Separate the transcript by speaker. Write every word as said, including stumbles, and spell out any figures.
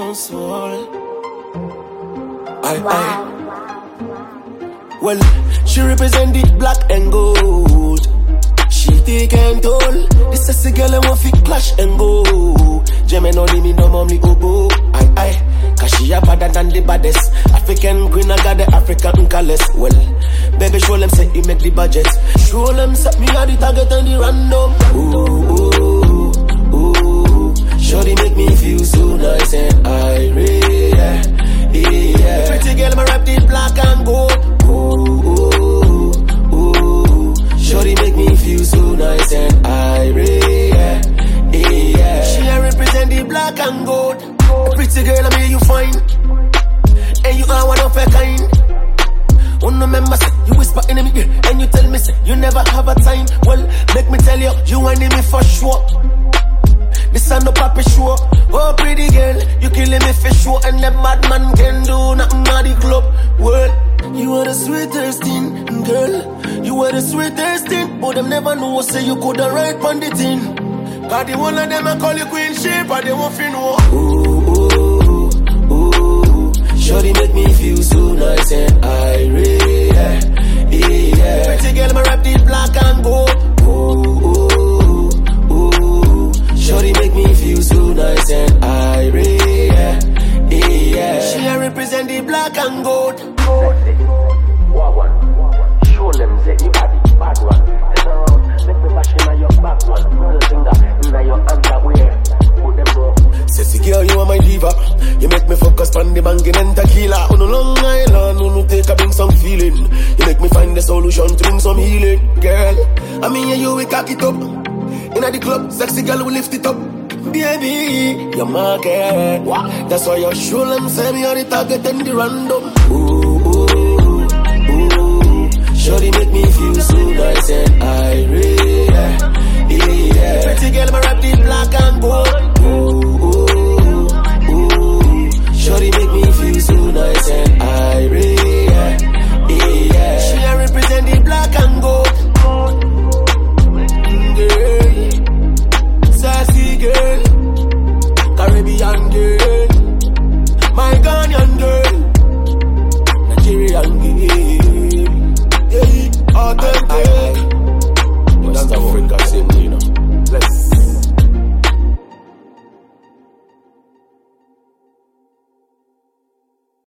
Speaker 1: soul. Aye, aye. Well, she represent the black and gold. She take and toll. This is a girl I want fi clash and go. Gemini no me no mommy obo. Aye aye. Cause she a better than the baddest. African queen, I got the African colors. Well, baby show them say he make the budget. Show them say me a the target and the random. Ooh, ooh, ooh. Shorty make me feel so nice and irate. Yeah, yeah. Pretty girl, my rap the black and gold. Ooh, ooh, ooh. Shorty make me feel so nice and irate. Yeah, yeah. She a represent the black and gold. A pretty girl, I mean you fine. And you are one of a kind. Oh no, remember say you whisper in me ear and you tell me say you never have a time. Well, make me tell you, you want me for sure. This ain't no papi show. Oh pretty girl, you killing me for sure. And the bad man can do nothing at the club. Well, you are the sweetest thing, girl. You are the sweetest thing. But them never know, say you coulda write on the thing. Cause the one of them I call you queen shape, but they won't feel no. Ooh, ooh, ooh. Shorty make me feel so nice and irate. Yeah, yeah. Pretty girl, my rap the black and gold. Ooh, ooh, ooh. Shorty make me feel so nice and irate. Yeah, yeah. She a represent the black and gold.
Speaker 2: What one? Show them say you are the bad one. Turn around, let me bash in your back one. Middle finger in your underwear. Put them bro.
Speaker 1: Sexy girl, you are my diva. You make me focus on the banging and tequila. On a long island, on take a bring some feeling. You make me find the solution to bring some healing. Girl, I mean yeah, you we cock it up. In the club, sexy girl, we lift it up. Baby, you're my girl. That's why you show them say me are the target and the random. Ooh, ooh, ooh. Shorty make me feel so nice and irate. Yeah, yeah. Pretty girl, my rap the black and gold. Ooh, ooh, ooh. Shorty make me feel so nice and irate. Yeah, yeah. She a represent the black and gold. Girl, sassy girl, Caribbean girl, my Ghanaian girl, Nigerian girl. Yeah, authentic.